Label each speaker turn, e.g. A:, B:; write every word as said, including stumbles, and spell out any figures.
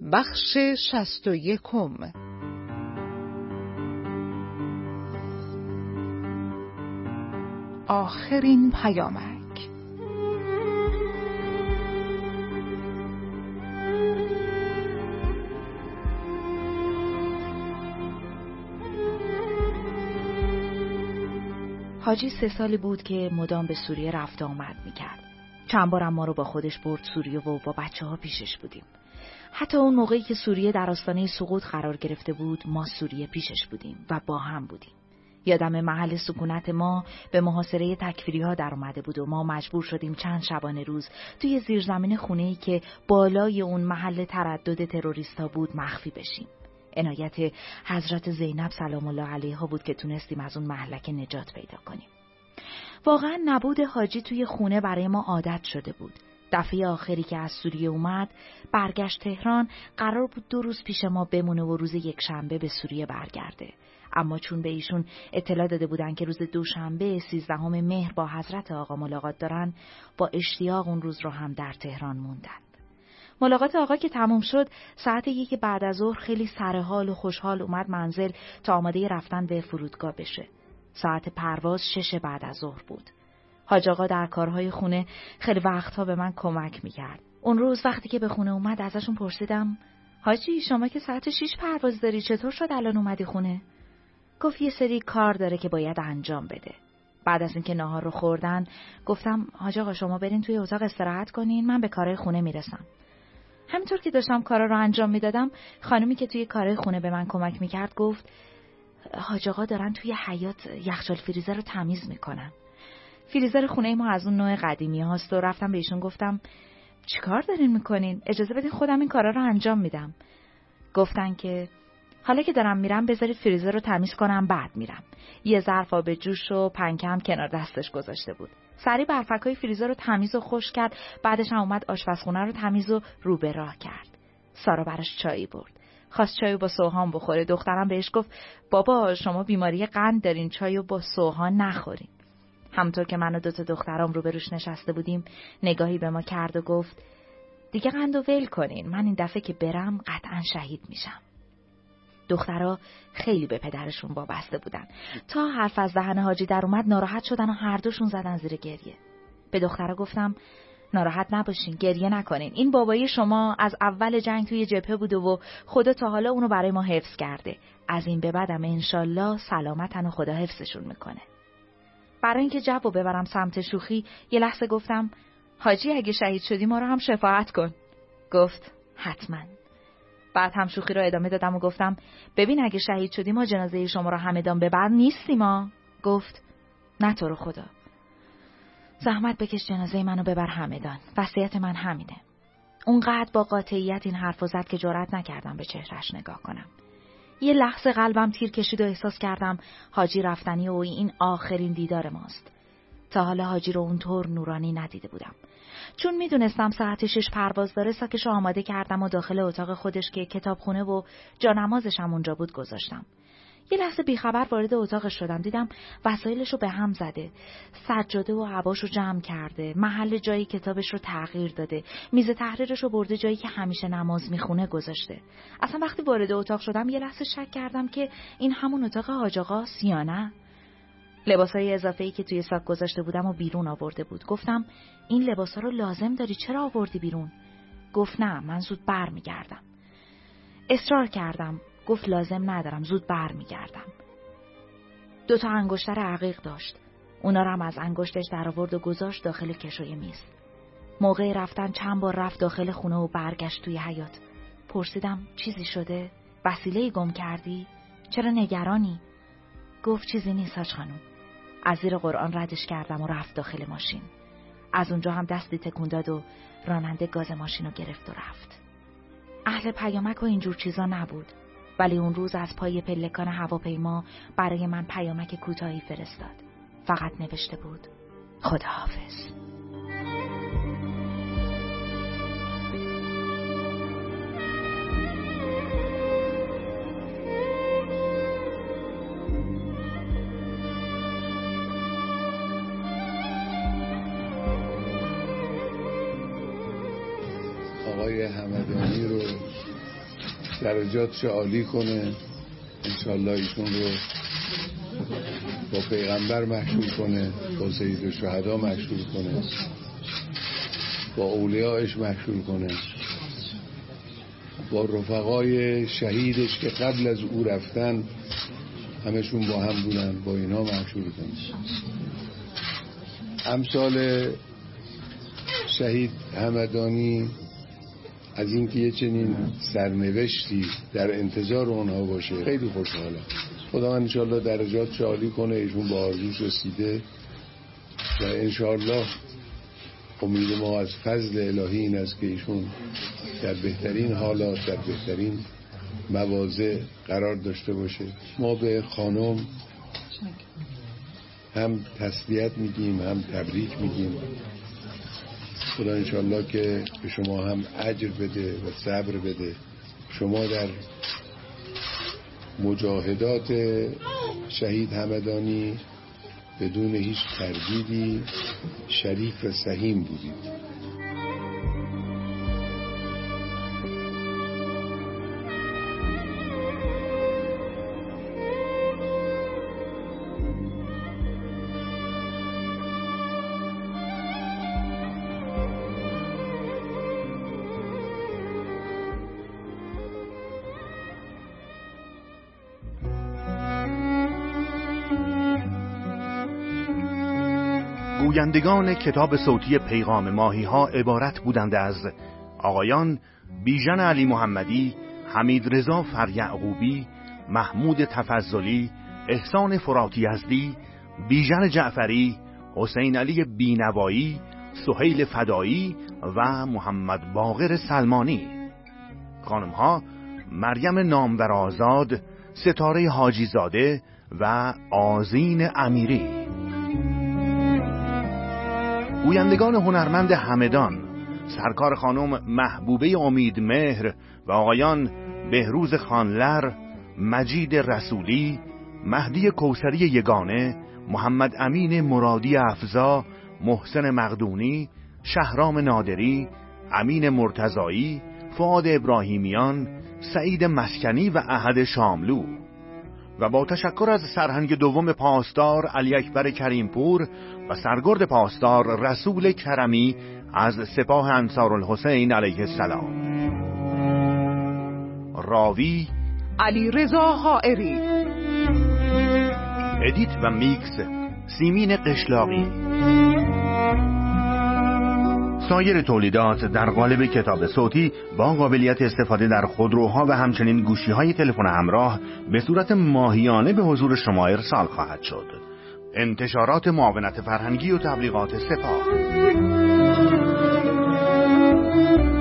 A: بخش شصت و یکم. آخرین پیامک.
B: حاجی سه سالی بود که مدام به سوریه رفت آمد میکرد. چند بارم ما رو با خودش برد سوریه و با بچه ها پیشش بودیم. حتی اون موقعی که سوریه در آستانه سقوط قرار گرفته بود، ما سوریه پیشش بودیم و با هم بودیم. یادم محل سکونت ما به محاصره تکفیری ها در اومده بود و ما مجبور شدیم چند شبانه روز توی زیرزمین خونه‌ای که بالای اون محل تردد تروریستا بود مخفی بشیم. عنایت حضرت زینب سلام الله علیها بود که تونستیم از اون مهلک نجات پیدا کنیم. واقعا نبود حاجی توی خونه برای ما عادت شده بود. دفعه آخری که از سوریه اومد، برگشت تهران، قرار بود دو روز پیش ما بمونه و روز یک شنبه به سوریه برگرده. اما چون به ایشون اطلاع داده بودن که روز دوشنبه سیزدهم مهر با حضرت آقا ملاقات دارن، با اشتیاق اون روز رو هم در تهران موندن. ملاقات آقا که تموم شد، ساعت یک بعد از ظهر خیلی سرحال و خوشحال اومد منزل تا آماده رفتن به فرودگاه بشه. ساعت پرواز شش بعد از ظهر بود. حاج آقا در کارهای خونه خیلی وقتها به من کمک میکرد. اون روز وقتی که به خونه اومد ازشون پرسیدم: حاجی شما که ساعت شش پرواز داری، چطور شد الان اومدی خونه؟ گفت یه سری کار داره که باید انجام بده. بعد از اینکه ناهار رو خوردن گفتم: حاج آقا شما برین توی اتاق استراحت کنین، من به کارهای خونه میرسم. همینطور که داشتم کارا رو انجام میدادم، خانومی که توی کارهای خونه به من کمک میکرد گفت: حاج آقا دارن توی حیاط یخچال فریزر رو تمیز میکنن. فریزر خونه ما از اون نوع قدیمی هاست و رفتم به ایشون گفتم: چیکار دارین میکنین؟ اجازه بدین خودم این کارا رو انجام میدم. گفتن که حالا که دارم میرم بذارید فریزر رو تمیز کنم بعد میرم. یه ظرف آب جوش و پنکه هم کنار دستش گذاشته بود. سریع برفکای فریزر رو تمیز و خشک کرد. بعدش هم اومد آشپزخونه رو تمیز و رو به راه کرد. سارا براش چایی برد. خواست چایو با سوهان بخوره. دخترم بهش گفت: بابا شما بیماری قند دارین، چایو با سوهان نخورین. همونطور که من و دوتا دخترام رو بروش نشسته بودیم، نگاهی به ما کرد و گفت: دیگه قندو ول کنین، من این دفعه که برم قطعا شهید میشم. دخترها خیلی به پدرشون وابسته بودن. تا حرف از دهن حاجی در اومد ناراحت شدن و هر دوشون زدن زیر گریه. به دخترها گفتم: ناراحت نباشین، گریه نکنین. این بابایی شما از اول جنگ توی جبهه بوده و خدا تا حالا اونو برای ما حفظ کرده. از این به بعدم انشالله سلامتن و خدا حفظشون میکنه. برای اینکه جوو ببرم سمت شوخی یه لحظه گفتم: حاجی اگه شهید شدی ما رو هم شفاعت کن. گفت: حتما. بعد هم شوخی رو ادامه دادم و گفتم: ببین اگه شهید شدی ما جنازه شما رو همدان ببر نیستیم ما. گفت: نه تو رو خدا، زحمت بکش جنازه منو ببر همدان، وصیت من همینه. اونقدر با قاطعیت این حرفو زد که جرئت نکردم به چهرش نگاه کنم. یه لحظه قلبم تیر کشید و احساس کردم حاجی رفتنی و این آخرین دیدار ماست. تا حالا حاجی رو اونطور نورانی ندیده بودم. چون میدونستم ساعت شش پرواز داره، ساکشو آماده کردم و داخل اتاق خودش که کتابخونه و جانمازش هم اونجا بود گذاشتم. یه لحظه بیخبر وارد اتاقش شدم، دیدم وسایلشو به هم زده، سجاده و عباشو جمع کرده، محل جایی کتابش رو تغییر داده، میز تحریرشو برده جایی که همیشه نماز میخونه گذاشته. اصلا وقتی وارد اتاق شدم یه لحظه شک کردم که این همون اتاق حاج آقاست یا نه. لباسای اضافه‌ای که توی ساک گذاشته بودم و بیرون آورده بود. گفتم: این لباسا رو لازم داری، چرا آوردی بیرون؟ گفت: نه من زود بر میگردم. اصرار کردم. گفت: لازم ندارم، زود بر میگردم. دو تا انگشتر عقیق داشت. اونا رو هم از انگشتش در آورد و گذاشت داخل کشوی میز. موقع رفتن چند بار رفت داخل خونه و برگشت توی حیاط. پرسیدم: چیزی شده؟ وسیله‌ای گم کردی؟ چرا نگرانی؟ گفت: چیزی نیست حاج خانم. از زیر قرآن ردش کردم و رفت داخل ماشین. از اونجا هم دستی تکون داد و راننده گاز ماشین رو گرفت و رفت. اهل پیامک و اینجور چیزا نبود، ولی اون روز از پای پلکان هواپیما برای من پیامک کوتاهی فرستاد. فقط نوشته بود: خداحافظ.
C: آقای همدانی رو درجاتش عالی کنه، انشالله ایشون رو با پیغمبر مشهور کنه، با سید الشهدا مشهور کنه، با اولیاءش مشهور کنه، با رفقای شهیدش که قبل از او رفتن همشون با هم بودن، با اینا مشهور کنه. امثال شهید همدانی از اینکه یه چنین سرنوشتی در انتظار اونها باشه خیلی خوشحالم. خدا انشالله درجات عالی کنه، ایشون با آرزوش رسیده و انشالله امید ما از فضل الهی این است که ایشون در بهترین حالات، در بهترین مواضع قرار داشته باشه. ما به خانم هم تسلیت میگیم، هم تبریک میگیم. خدا انشالله که به شما هم اجر بده و صبر بده. شما در مجاهدات شهید همدانی بدون هیچ تردیدی شریف و سهیم بودید.
D: گویندگان کتاب صوتی پیغام ماهی ها عبارت بودند از آقایان بیژن علی محمدی، حمید رضا فریعقوبی، محمود تفضلی، احسان فراتی یزدی، بیژن جعفری، حسین علی بینوایی، سهیل فدایی و محمد باقر سلمانی. خانم ها مریم نامور آزاد، ستاره حاجی زاده و آذین امیری. گویندگان هنرمند همدان سرکار خانم محبوبه امید مهر و آقایان بهروز خانلر، مجید رسولی، مهدی کوثری یگانه، محمد امین مرادی افزا، محسن مقدونی، شهرام نادری، امین مرتضایی، فؤاد ابراهیمیان، سعید مسکنی و احد شاملو. و با تشکر از سرهنگ دوم پاسدار علی اکبر کریمپور و سرگرد پاسدار رسول کرمی از سپاه انصارالحسین علیه السلام. راوی
A: علی رضا حائری.
D: ادیت و میکس سیمین قشلاقی. سایر تولیدات در قالب کتاب صوتی با قابلیت استفاده در خودروها و همچنین گوشی‌های تلفن همراه به صورت ماهیانه به حضور شما ارسال خواهد شد. انتشارات معاونت فرهنگی و تبلیغات سپاه.